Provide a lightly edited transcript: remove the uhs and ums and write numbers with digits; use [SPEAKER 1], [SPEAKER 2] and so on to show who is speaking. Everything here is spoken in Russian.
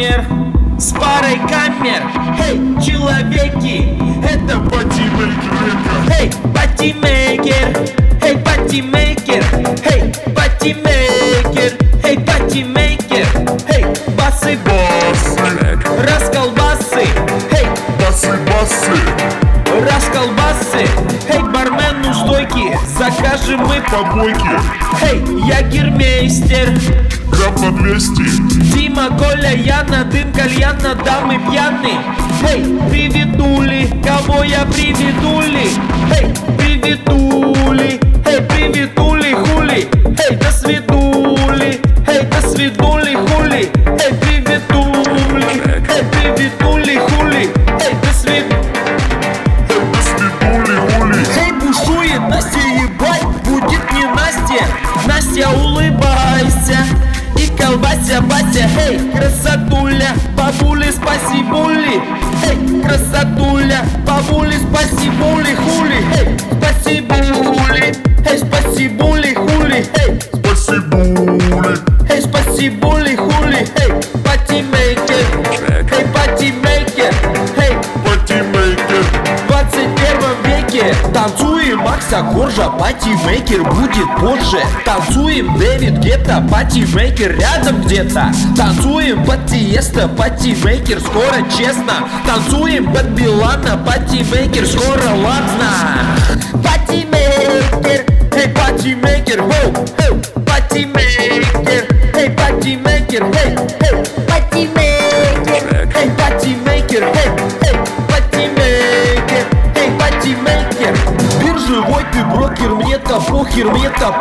[SPEAKER 1] номер с парой камер. Эй, человеки, это
[SPEAKER 2] патимейкер.
[SPEAKER 1] Эй, патимейкер. Эй, патимейкер. Эй, патимейкер. Эй, патимейкер. Эй, басы, расколбасы. Эй,
[SPEAKER 2] Басы.
[SPEAKER 1] расколбасы. Эй, бармен у стойки, закажем мы
[SPEAKER 2] Помойки.
[SPEAKER 1] Эй, я гермейстер.
[SPEAKER 2] Грамм на 200.
[SPEAKER 1] Дима, Коля, Яна, дым, кальяна, дамы пьяны. Эй, приведули, кого я приведули? Эй, приведули, эй, приведули, хули. Эй, до свидули, эй, до свидули, хули. Эй, приведули, эй, приведули, хули. Эй, до свидули. Эй, бушует Настя, ебать, будет не Настя. Настя, улыбайся и колбася, Бася. Эй, красотуля, бабули, спасибули. Эй, красотуля, бабули, спасибули, хули. Эй, спасибули, эй, спасибули, хули. Эй,
[SPEAKER 2] Спасибули.
[SPEAKER 1] эй, спасибули, хули. Эй, патимейкер, эй, патимейкер. Эй,
[SPEAKER 2] Патимейкер.
[SPEAKER 1] в 21 веке танцуем Макса Коржа, патимейкер будет позже. Танцуем Дэвид Гетта, патимейкер рядом где-то. Танцуем под Тиеста, патимейкер скоро, честно. Танцуем под Билана, патимейкер скоро, ладно. Патимейкер, эй, патимейкер, воу, эй, патимейкер, эй, патимейкер, эй, эй, патимейкер, эй, патимейкер, эй, эй, патимейкер, эй, патимейкер. Биржевой ты брокер, мне-то похер, мне-то